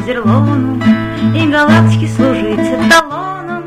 Зерлону, и галактики служить эталоном,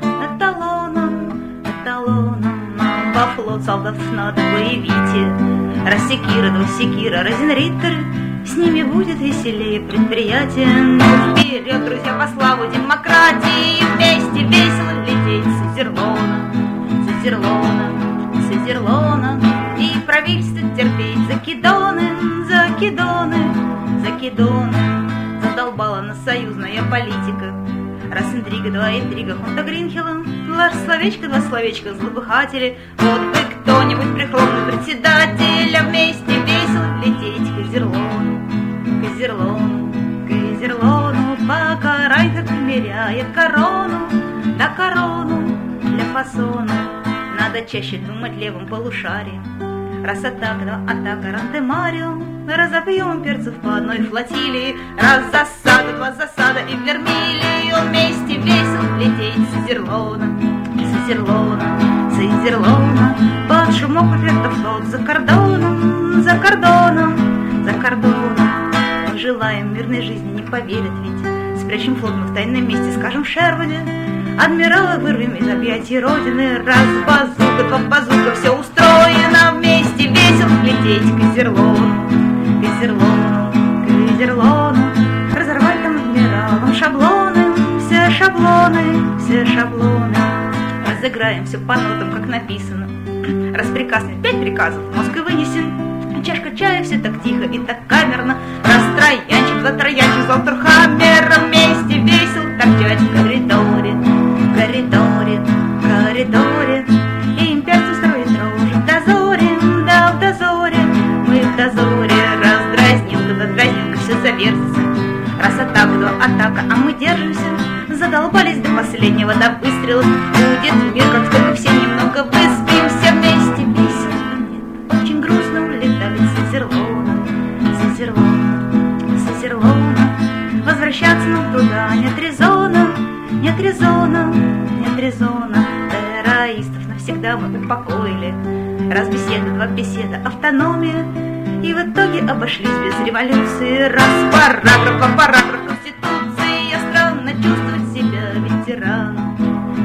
эталоном, эталоном. Нам во флот солдат надо боевите, раз секира, два секира, Розенриттер, с ними будет веселее предприятие. Ну вперед, друзья, по славу демократии, вместе весело лететь с Зерлона, с Зерлона, с Зерлона, и правительство терпеть закидоны, закидоны, закидоны. Задолбала нас союзная политика. Раз интрига, два интрига, Хунта Гринхелен, словечко, два словечка, злопыхатели. Вот бы кто-нибудь прихлопнул председателя, вместе весело лететь к Зерлону, к Зерлону, к Зерлону, пока Райнхард примеряет корону, да корону для фасона. Надо чаще думать левым полушарием. Раз атака, два атака, Рантемарио, разобьем перцев по одной флотилии. Раз засада, два засада и в Вермилию, вместе весело лететь с Зерлона, с Зерлона, с Зерлона. Под шумок эффектов флот за кордоном, за кордоном, за кордоном. Мы желаем мирной жизни, не поверят ведь. Спрячем флот мы в тайном месте, скажем в Шервуде. Адмирала вырвем из объятий Родины. Раз базука, два базука, все устроено. Вместе весело лететь к Зерлону, к Зерлону, к Зерлону. Разорвать там адмиралом шаблоны, все шаблоны, все шаблоны. Разыграем все по нотам, как написано. Раз приказ нет, 5 приказов, мозг и вынесен. Чашка чая, все так тихо и так камерно. Раз троянчик, два троянчик, Золтурхаммера. Вместе весело торчать в коридоре, в коридоре, в коридоре. И имперцы строят рожи в дозоре, да в дозоре. Мы в дозоре, раз дразнилка, да дразнилка, все завертится. Раз атака, два атака, а мы держимся. Задолбались до последнего, до выстрела. Будет мир, как только все немного выспимся. Вместе весело, нет, очень грустно улетали с Зерлона, с Зерлона, с Зерлона. Возвращаться нам туда нет резона, нет резона, нет резона. Террористов навсегда мы упокоили. Раз беседа, два беседа, автономия. И в итоге обошлись без революции. Раз параграф, два параграф Конституции. Я странно чувствовать себя ветераном,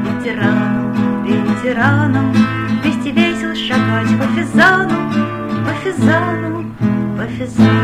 ветераном, ветераном. Вместе весело шагать по Физану, по Физану, по Физану.